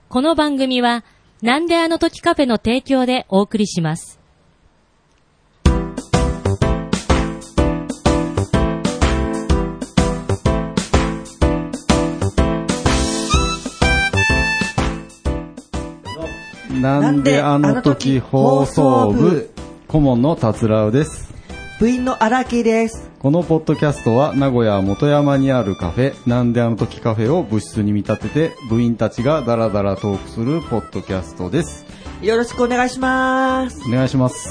この番組はなんであの時カフェの提供でお送りします。 なんであの時放送部顧問の達郎です。 部員の荒木です。 このポッドキャストは名古屋元山にあるカフェなんであの時カフェを部室に見立てて部員たちがダラダラトークするポッドキャストです。 よろしくお願いします。 お願いします。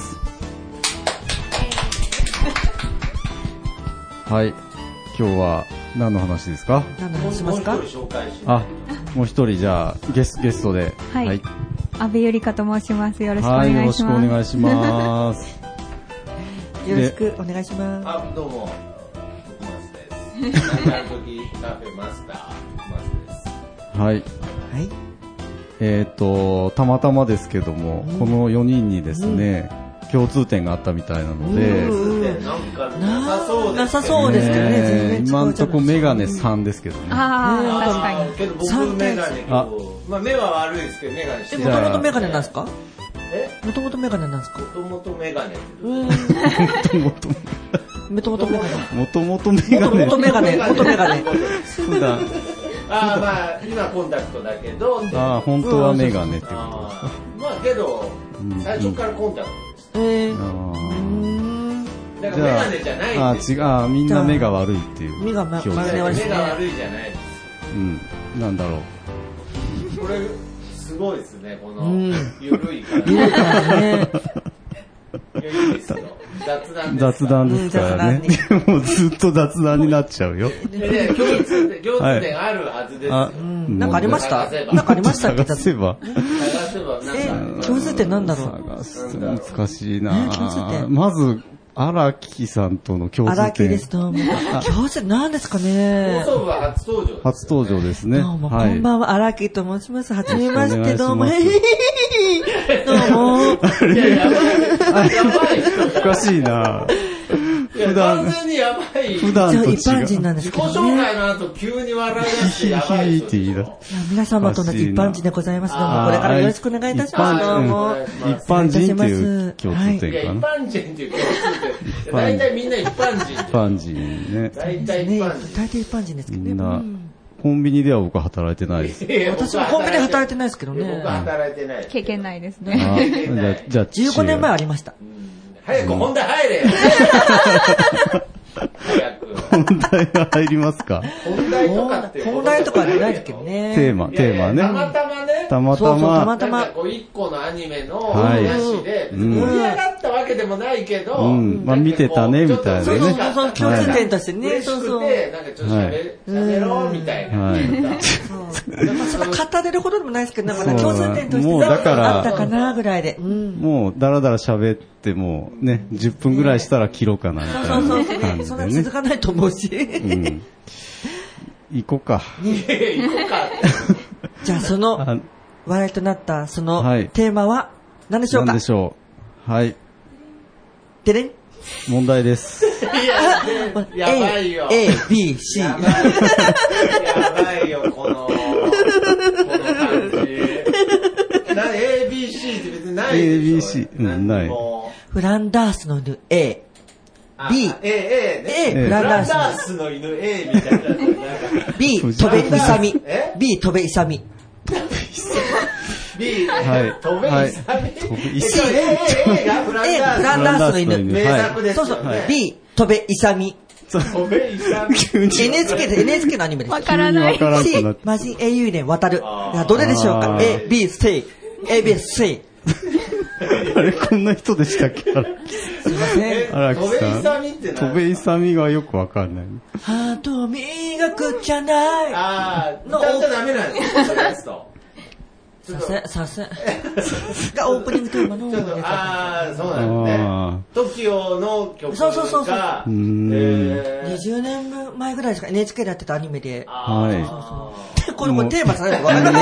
はい、今日は何の話ですか？ 何の話しますか？ あ、もう一人じゃあゲストで、 はい、はい、安部ゆりかと申します。よろしくお願いします。はい、よろしくお願いします。 よろしくお願いします。 あ、どうも、マスです。なんであの時カフェマスターマスです。 はい。はい。たまたまですけども、この4人にですね、共通点があったみたいなので、 なんかなさそうですけどね。 今んとこメガネ3ですけどね。 ああ、確かに。 けど僕メガネまあ目は悪いですけどメガネしてる。 もともとメガネなんですか？もともとメガネなんですか？ もともとメガネ。 もともとメガネ。 もともとメガネ。 もとメガネ。 普段。 ああ、まあ今コンタクトだけど。 ああ、本当はメガネってことですか？ まあけど最初からコンタクトでした。だからメガネじゃないんですよ。 あ、違う、みんな目が悪いっていう。 目が悪いじゃないです。 なんだろう。 これすごいですね、このゆるい感じ。いや、いいですよ。 雑談ですからね。もうずっと雑談になっちゃうよ。 共通点あるはずです。 なんかありました？なんかありましたっけ？ 探せば。 共通点なんだろう？ 探す難しいな。まず荒木さんとの共通点。 荒木です。どうも。共通点なんですかね。 放送部は初登場。 初登場ですね。 どうも、こんばんは、荒木と申します。はじめまして、どうも。どうも。 やばい。 おかしいな。 完全にやばい。 普段と違う。 一般人なんですけどね。 自己紹介の後急に笑い出してやばい。 皆様と同じ一般人でございます。どうもこれからよろしくお願いいたします。どうも。 一般人っていう共通点かな。 一般人っていう共通点。大体みんな一般人。 一般人ね。 大体一般人ですけどね。 コンビニでは僕は働いてないです。 私もコンビニで働いてないですけどね。 僕は働いてない。 経験ないですね。 じゃあ 15年前ありました。 早く本題入れ。早く。 本題が入りますか？ 本題とかって本題とかじゃないですけどね。 テーマね。 たまたまね。 たまたま。 こう一個のアニメの話で盛り上がったわけでもないけど、 まあ見てたねみたいなね。 そう共通点としてね。 そうそう。なんかちょっと喋ろうみたいな。 そんな語れるほどでもないですけど、なんか共通点としてあったかなぐらいで。 もうだらだら喋ってもね、10分ぐらいしたら切ろうかなみたいな感じでね。 そんな続かないと思うし。 行こうか。 じゃあその話題となったそのテーマは何でしょうか？ 何でしょう。はい。 でれん。 問題です。 やばいよ。 A、B、C。 やばいよ、この感じ。A、B、C って別にないでしょ。 A、B、C。ない。 フランダースの犬 A。B。 フランダースの犬 A みたいな。 B、戸部勇。B、戸部勇。 B、戸部勇。A がフランダースの犬。名作です。 そうそう。B、戸部勇。NHK のアニメです。 わからない。 C、魔人英雄伝渡る。どれでしょうか？ A、B、stay。A、B、stay。 あれ、こんな人でしたっけ？すいません。 荒木さん。戸部勇がよくわかんない。 ハート磨くじゃない。 歌っちゃダメなんですよ、それやつと。 させがオープニングテーマの。 そうなんですね。TOKIO の曲が。 そう。20年前ぐらいですか、NHK でやってたアニメで。これもテーマされるのわかんない。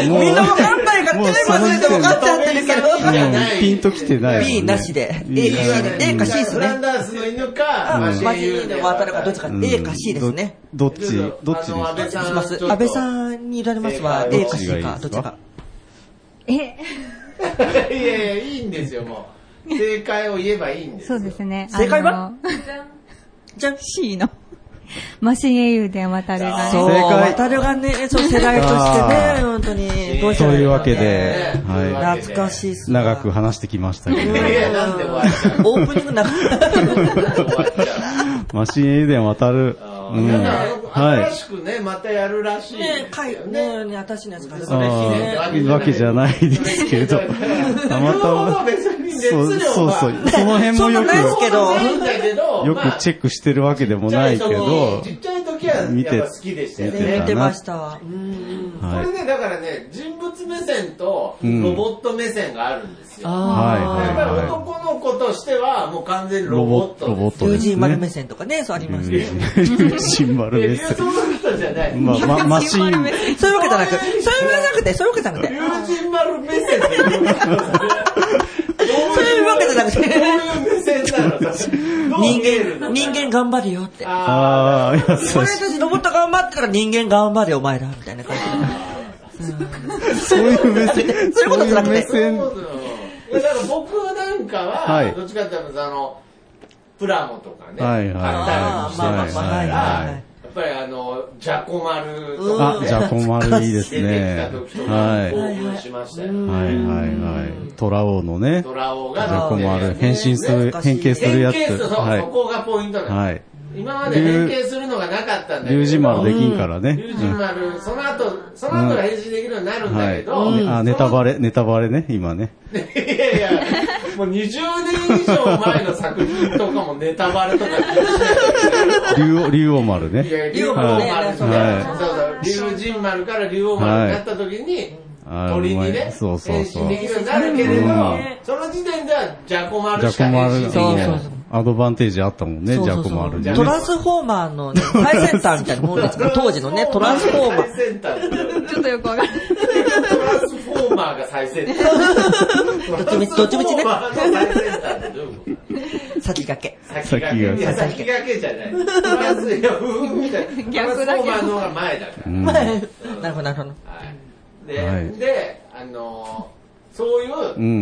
みんなわかんないからテーマされて分かっちゃってるけど。 ピンときてない。 B なしで。A か C ですね。 フランダースの犬か、 マジで渡るかどっちか。A か C ですね。 どっち安倍さん。 安倍さんにいられますわ。A か C か、どっちか。 いやいや、いいんですよ、もう。正解を言えばいいんですよ。 そうですね。 正解はじゃん C の。マシン英雄で渡るがね。 そう、渡るがね、そう、世代としてね、本当に。 どうそういうわけで、 はい。懐かしいっす。 長く話してきましたけど。 いや、なんで終わっちゃうオープニング長かった。 マシン英雄で渡る。 新しくね、またやるらしい。 ね、ね、私のやつからそれわけじゃないですけど。たまたま。そう。その辺もよくチェックしてるわけでもないけど。 ちっちゃい時はやっぱ好きでしたよね。 見てました。 これね、だからね、人物目線とロボット目線があるんですよ。やっぱり男の子としてはもう完全にロボット。 龍神丸目線とかね、そうありましたね。 龍神丸目線。 そういうことじゃない。 マシン。 そういうわけじゃなくて、そういうわけじゃなくて。 龍神丸目線ってそういうわけじゃなくて。 そういう目線なの。 人間頑張れよって。 ああ、いや、 それでロボット頑張ってから人間頑張れお前らみたいな感じで。 そういう目線。 そういうことじゃなくて。 だから僕なんかは、どっちかっていうと、プラモとかね、買ったりしてましたから、やっぱりジャコ丸とかね。 ジャコ丸いいですね。 出てきた時とか興奮しましたよ。 トラオのね。 トラオがジャコ丸。変形するやつ。 そこがポイントなんです。今まで変形するのがなかったんだけど。 龍神丸できんからね。 龍神丸、その後が変身できるようになるんだけど。 ネタバレね、今ね。 いや、もう20年以上前の作品とかもネタバレとか竜王丸ね。 竜王丸ね。龍神丸から竜王丸になった時に、鳥にね、変身できるようになるけれど、その時点ではジャコ丸しか変身できない。 アドバンテージあったもんね、ジャコ丸に。 トランスフォーマーの最先端みたいなもんですけど、当時のね、トランスフォーマー。 最先端。 ちょっとよくわかんない。 トランスフォーマーが最先端。 どっちみちね。先駆け。 先駆けじゃない。トランス、いや、みたいな。 逆だけど。 トランスフォーマーの方が前だから。 なるほど。 で、そういう、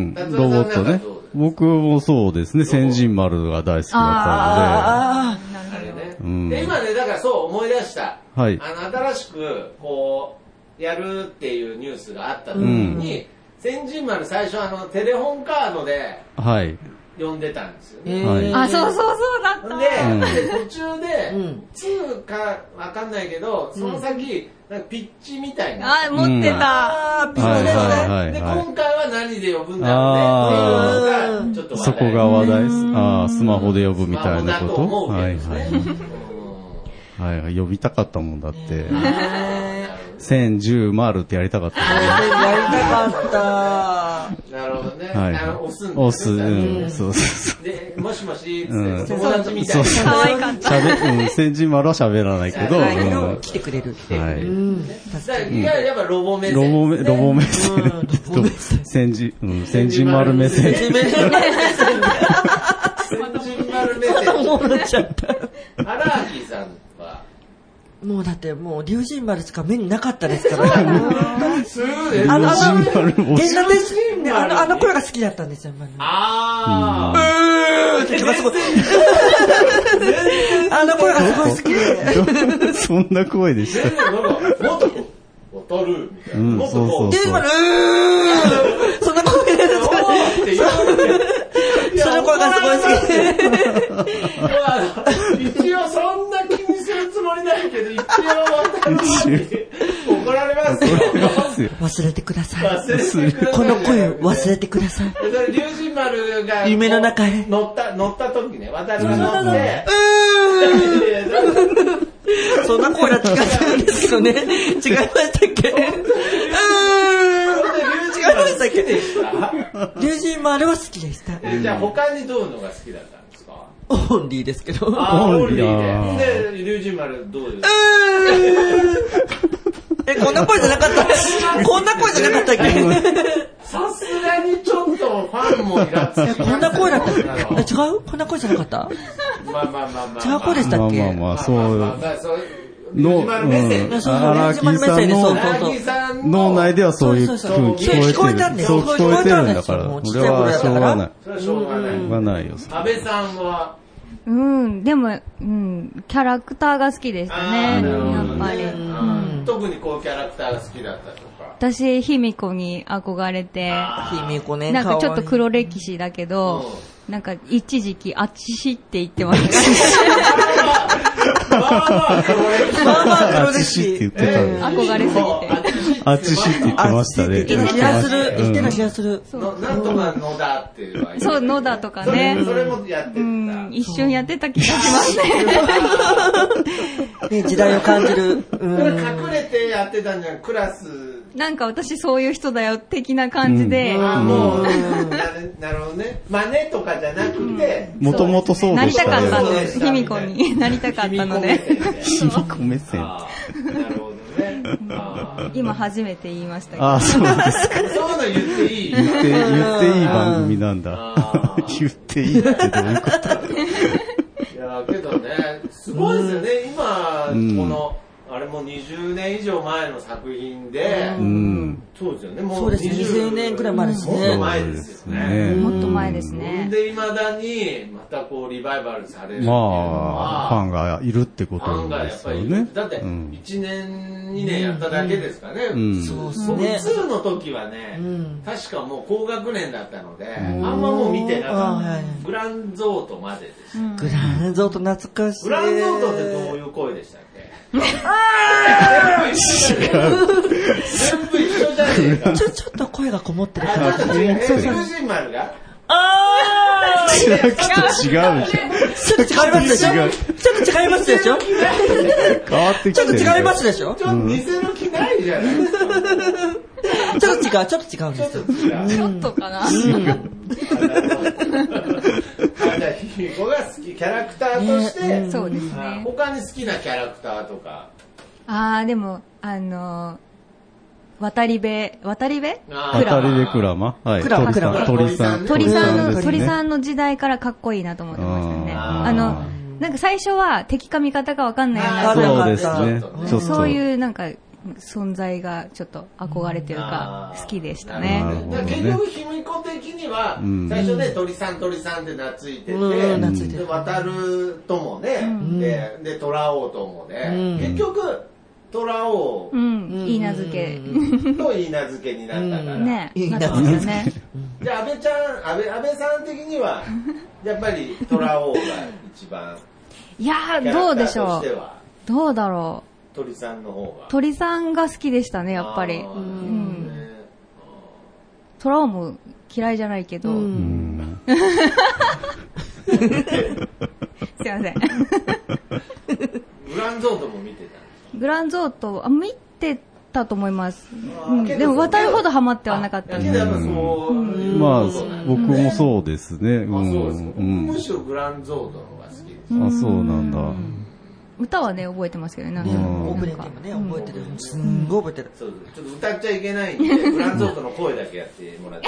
ロボットね。僕もそうですね、千人丸が大好きだったので。 で、今ね、だからそう思い出した。 はい。 新しく、こう、やるっていうニュースがあった時に、千人丸最初テレホンカードで、 はい。 呼んでたんですよね。 あ、そうだった。 で、途中で、2かわかんないけど、その先、なんかピッチみたいな。 あ、持ってた。 ピッチね。 で、今回は何で呼ぶんだろうね。ちょっとそこが話題です。スマホで呼ぶみたいなこと。呼びたかったもんだって。1010丸ってやりたかった。 やりたかった。 なるほどね。 押す。そう。 で、もしもし、友達みたいな。 可愛かった。 1010丸は喋らないけど。 来てくれる。 やっぱロボ目線。 ロボ目線。千人丸目線。 千人丸目線。 思っちゃった。 荒木さんはもうだってもう龍神丸しか目になかったですからね。あの声が好きだったんですよ。あの声がすごい好きで。 そんな声でした。 もっと渡るみたいな。もっとこう。 龍神丸そんな声で。その声がすごい好きで。 一応そんな気にするつもりないけど、一応渡るに怒られますよ。 忘れてください。この声を忘れてください。 龍神丸が夢の中へ乗った時ね、渡るが乗って、 そんな声だった気がするんですけどね。違いましたっけ？違いましたっけ？龍神丸は好きでした。 じゃあ他にどういうのが好きだったんですか？ オンリーですけど。 オンリーで。で、龍神丸どうですか？ こんな声じゃなかったこんな声じゃなかったっけ？ さすがにちょっとファンもイラつき。 こんな声だった違う？こんな声じゃなかった？ まあ。 違う声でしたっけ？ そう。 荒木さんの脳内ではそういう風に聞こえてる。そう聞こえてるんだから、それはしょうがない。 それはしょうがないよ。安倍さんはでも、キャラクターが好きでしたね。やっぱり。 特にこうキャラクターが好きだったとか。 私、卑弥呼に憧れて、 卑弥呼ね、 なんかちょっと黒歴史だけど、なんか一時期、あっちしって言ってました。 まあ黒歴史って言ってた憧れすぎて。 あっちしって言ってましたね。 言ってた気がする。 なんとか野田っていう。 そう、野田とかね。 それもやってた。 一瞬やってた気がしますね。時代を感じる。 隠れてやってたんじゃん、クラス。 なんか私そういう人だよ的な感じで。 もう、なるほどね。真似とかじゃなくて。 もともとそうでした。 なりたかったんです。卑弥呼になりたかったので。 卑弥呼目線。 なるほどね。 今初めて言いましたけど。 あ、そうですか。 そういうの言っていい言っていい番組なんだ。言っていいってどういうこといや、けどね、すごいですよね。今、この、あれも20年以上前の作品で、そうですよね。 もう20年くらい前ですね。 もっと前ですよね。 もっと前ですね。 で、未だに、またこう、リバイバルされるっていうのは。まあ、ファンがいるってことですよね。 だって、1年、2年やっただけですかね。 そうですね。 2の時はね、確かもう高学年だったので、あんまもう見てなかった。グランゾートまででした。 グランゾート懐かしい。 グランゾートってどういう声でしたっけ？全部一緒じゃねえか。 ちょっと声がこもってる感じ。龍神丸がちょっと違うじゃん。 ちょっと違いますでしょ？ちょっと違いますでしょ？ 変わってきてる。 ちょっと違いますでしょ？ ちょっと似せる気ないじゃないですか。 ちょっと違うんですよ。 ちょっとかな。 じゃあ、卑弥呼が好き、キャラクターとして、 そうですね。 他に好きなキャラクターとか。 でも、渡り部クラマはい。 鳥さんの時代からかっこいいなと思ってましたね。なんか最初は敵か味方かわかんないような。 そうですね。 そういうなんか、存在がちょっと憧れというか好きでしたね。 結局卑弥呼的には最初ね鳥さんって懐いてて、で渡るともね、で虎王ともね、結局虎王いい名付けといい名付けになったからね。なってましたね。 じゃあ安倍さん的にはやっぱり虎王が一番。 いやどうでしょう。どうだろう。 鳥さんの方が。 鳥さんが好きでしたね、やっぱり。虎王も嫌いじゃないけど。すいません。 グランゾートも見てた。 グランゾート、見てたと思います。でも渡るほどハマってはなかったんで。 まあ、僕もそうですね。 むしろグランゾートの方が好きです。 あ、そうなんだ。 歌はね覚えてますけどね。 オープニングもね覚えてる。すんごい覚えてる。 ちょっと歌っちゃいけないんでグランゾートの声だけやってもらって。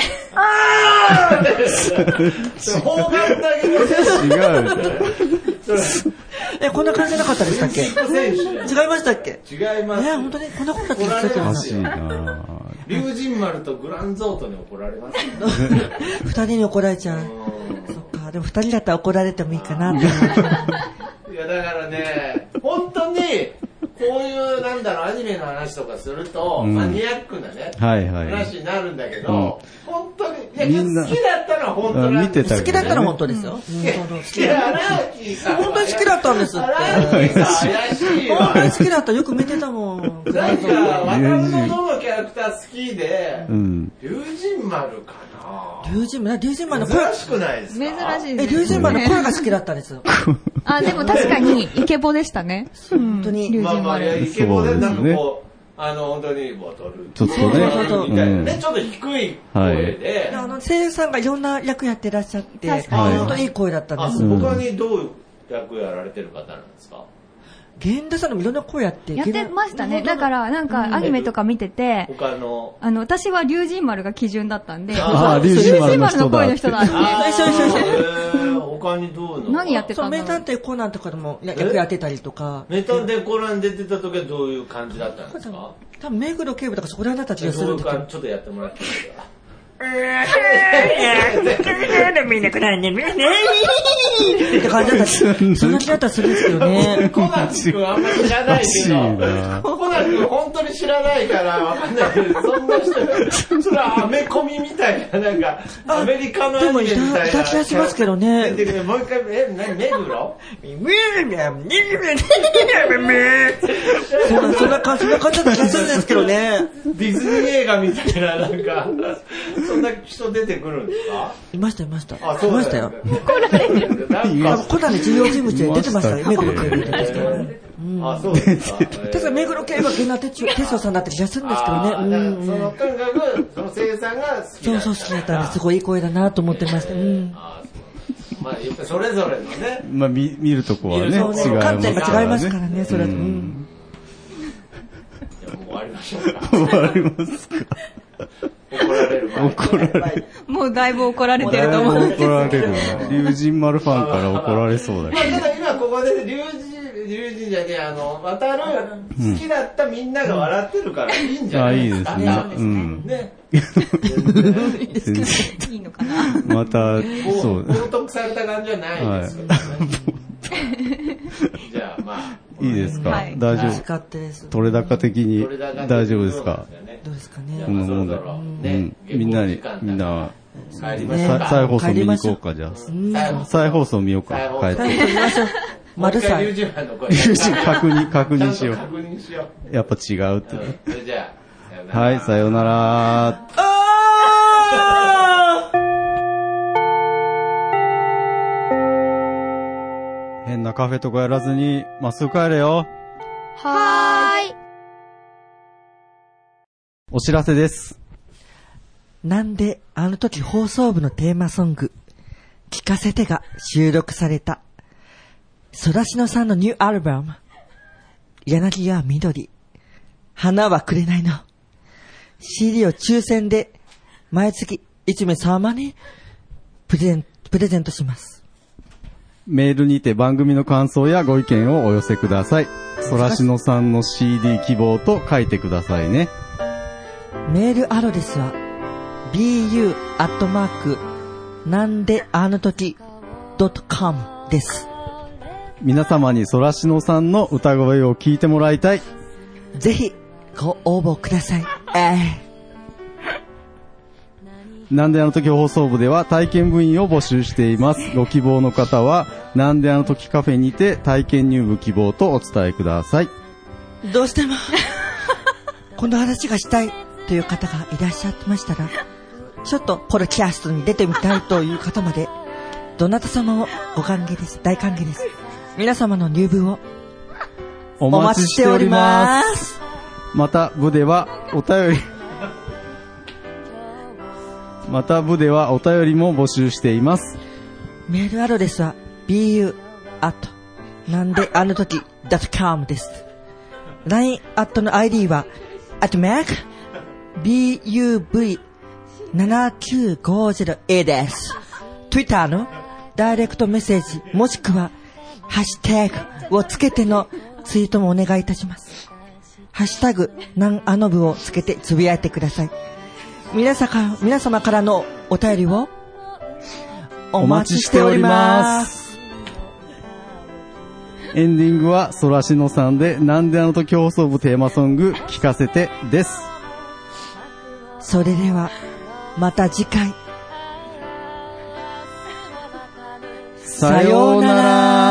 方眼だけど違う。 こんな感じじゃなかったでしたっけ？違いましたっけ？ 違います。 本当にこんなことだったっけ？ おかしいな。 龍神丸とグランゾートに怒られます。 2人に怒られちゃう。そっか。でも2人だったら怒られてもいいかなって。 いやだからね、本当にこういうアニメの話とかするとマニアックなね話になるんだけど、本当に好きだったのは本当に好きだったのは本当ですよ。本当に好きだったんですって。 怪しいわ。 本当に好きだった。よく見てたもん。 なんか渡るのどのキャラクター好きで、龍神丸かな。 龍神丸の声珍しくないですか？ 珍しいです。 龍神丸の声が好きだったんですよ。 でも確かにイケボでしたね。 本当に。 まあイケボでなんかこう本当に渡る。 ちょっとねみたいなね、ちょっと低い声で。 声優さんがいろんな役やってらっしゃって、本当にいい声だったんです。 他にどういう役やられてる方なんですか？ 源田さんのいろんな声やってましたね。だから、なんか、アニメとか見てて、 他の、 私は龍神丸が基準だったんで、 龍神丸の声の人だって。 他にどういうの何やってたの？ 名探偵コナンとかでも役やってたりとか。 名探偵コナン出てた時はどういう感じだったんですか？ 多分目黒警部とかそこら辺だった気がするんですけど。 ちょっとやってもらっていいですか？ みんなこないね、みんなって感じだったし、そんな気だったらするんですけどね。 コナン君あんまり知らないけど、コナン君本当に知らないからわかんないけど、そんな人、それはアメコミみたいな、なんか、アメリカのアニメみたいな。 いた気がしますけどね。 もう一回、何、目黒そんな感じだった気がするんですけどね。 ディズニー映画みたいな、なんか、そんな人出てくるんですか？ いました。 あ、そういましたよ。コナンで重要人物で出てましたよ、目黒警部ってですけどね。 あ、そうですか。 確か目黒警部は源田哲也さんだった気がするんですけどね。 そのとにかく、その声優さんが好きだった。 そう、好きだったんで、すごいいい声だなと思ってました。 まあ、やっぱそれぞれのね。 まあ、見るとこはね、違いますからね。 観点が違いますからね、それは。 じゃあもう終わりましょうか。 終わりますか。 怒られる。 もうだいぶ怒られてると思う。 怒られる。龍神丸ファンから怒られそうだけど。 ただ今ここで龍神じゃねえ、渡る好きだったみんなが笑ってるからいいんじゃないですか。 いいですね。 ね。 いいのかな。 また、そう。 冒涜された感じはないですけどね。じゃあまあ。 いいですか、大丈夫。取れ高的に大丈夫ですか？ どうですかね。 この問題。みんな、再放送見に行こうか、じゃあ。再放送見ようか、帰って。 丸さん。 確認しよう。やっぱ違うって。はい、さようなら。変なカフェとかやらずに、まっすぐ帰れよ。 はーい。 お知らせです。 なんであの時放送部のテーマソング、聞かせてが収録された、ソラシノさんのニューアルバム、柳家緑、花はくれないの。CD を抽選で毎月1名様にプレゼントします。 メールにて番組の感想やご意見をお寄せください。ソラシノさんの CD 希望と書いてくださいね。 メールアドレスは bu@ なんであの時 .com です。 皆様にソラシノさんの歌声を聞いてもらいたい。 ぜひご応募ください。 なんであの時放送部では体験部員を募集しています。ご希望の方はなんであの時カフェにて体験入部希望とお伝えください。 どうしてもこの話がしたいという方がいらっしゃってましたら、ちょっとポッドキャストに出てみたいという方まで、どなた様をご歓迎です。大歓迎です。皆様の入部をお待ちしております。 また部ではお便りも募集しています。 メールアドレスは bu@ なんであの時 .com です。LINE アットの ID は@buv7950A です。Twitter のダイレクトメッセージもしくはハッシュタグをつけてのツイートもお願いいたします。ハッシュタグなんあの部をつけてつぶやいてください。皆様からのお便りをお待ちしております。 エンディングはソラシノさんでなんであの時放送部テーマソング聞かせてです。 それではまた次回。 さようなら。